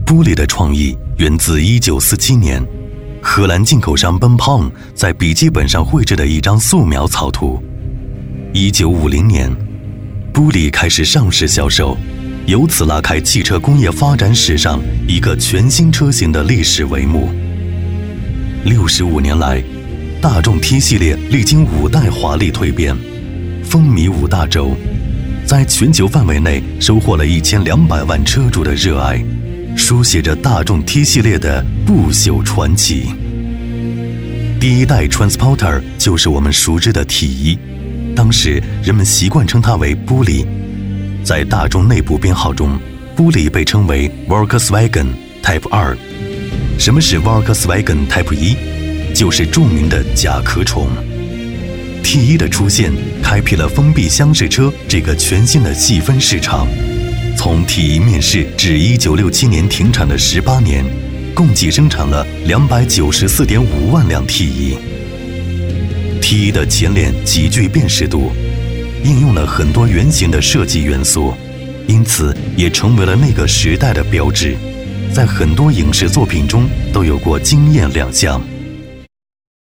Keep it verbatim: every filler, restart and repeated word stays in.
玻璃的创意源自一九四七年，荷兰进口商 Bonpom 在笔记本上绘制的一张素描草图。一九五零年，玻璃开始上市销售，由此拉开汽车工业发展史上一个全新车型的历史帷幕。六十五年来，大众 T 系列历经五代华丽蜕变，风靡五大洲，在全球范围内收获了一千两百万车主的热爱，书写着大众 T 系列的不朽传奇。第一代 Transporter 就是我们熟知的 T 一，当时人们习惯称它为玻璃。在大众内部编号中，玻璃被称为 Volkswagen Type 二。什么是 Volkswagen Type 一？就是著名的甲壳虫。T 一的出现开辟了封闭厢式车这个全新的细分市场。从 T 一面世至一九六七年停产的十八年，共计生产了两百九十四点五万辆 T 一。T 一的前脸极具辨识度，应用了很多圆形的设计元素，因此也成为了那个时代的标志，在很多影视作品中都有过惊艳亮相。